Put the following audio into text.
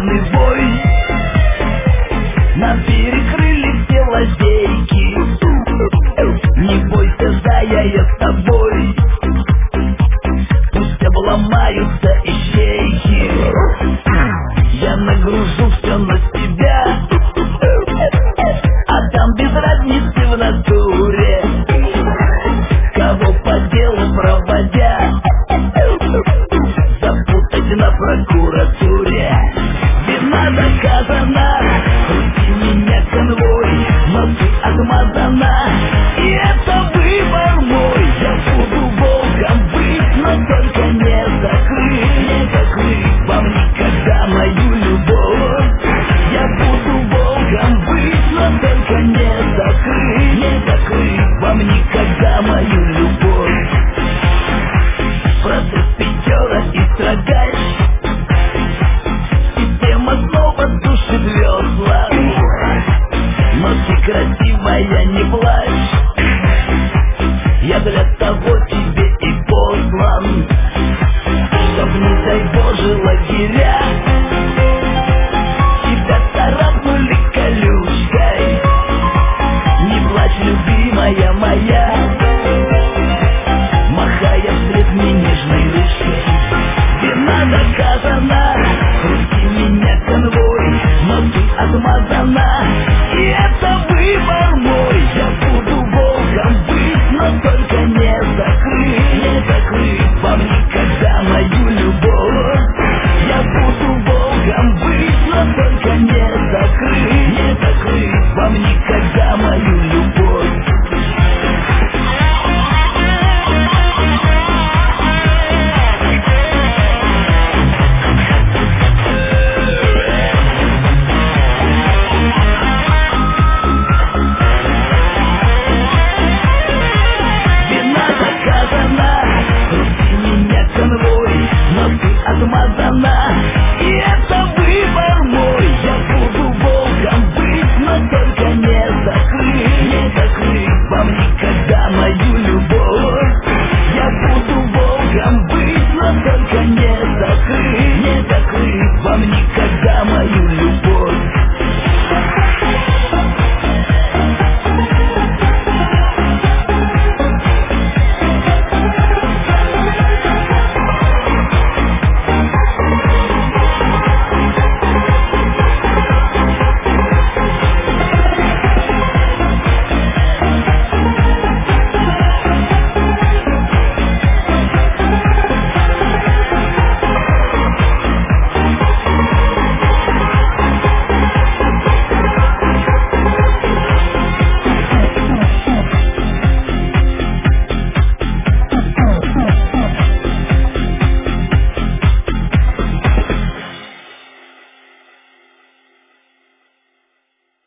бешеный бой. Нам перекрыли все лазейки. Не бойся, зая, я с тобой. Пусть обломаются ищейки. Я нагружу все на себя. Отдам без разницы в натуре. Кого по делу проводя, запутать на прокуратуре. Вина доказана, крути меня конвой, но ты отмазана, и это выбор мой. Я буду волком быть, но только не закрыть, не закрыть вам никогда мою любовь. Я буду волком быть, но только не закрыть, не закрыть вам никогда мою любовь. Процесс пятера и строгач, система снова душит весла. Но ты красивая, не плачь, я для того тебе и послан, чтоб, не дай Боже, лагеря тебя царапнули колючкой. Не плачь, любимая моя, махая вслед мне нежной ручкой. Вина доказана, крути меня конвой, но ты отмазана, и это выбор мой. Я буду волком быть, но только не закрыть, не закрыть вам никогда мою любовь. Я буду волком быть, но только не закрыть, не закрыть вам никогда мою любовь.